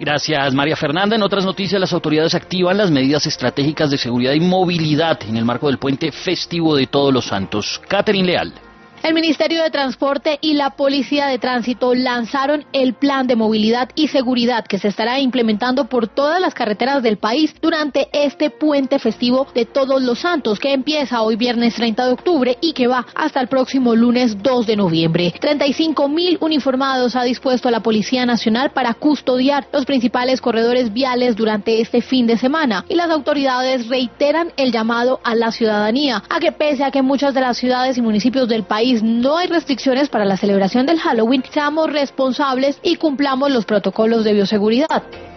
Gracias, María Fernanda. En otras noticias, las autoridades activan las medidas estratégicas de seguridad y movilidad en el marco del puente festivo de Todos los Santos. Catherine Leal. El Ministerio de Transporte y la Policía de Tránsito lanzaron el plan de movilidad y seguridad que se estará implementando por todas las carreteras del país durante este puente festivo de Todos los Santos, que empieza hoy viernes 30 de octubre y que va hasta el próximo lunes 2 de noviembre. 35.000 uniformados ha dispuesto la Policía Nacional para custodiar los principales corredores viales durante este fin de semana, y las autoridades reiteran el llamado a la ciudadanía a que, pese a que muchas de las ciudades y municipios del país no hay restricciones para la celebración del Halloween, seamos responsables y cumplamos los protocolos de bioseguridad.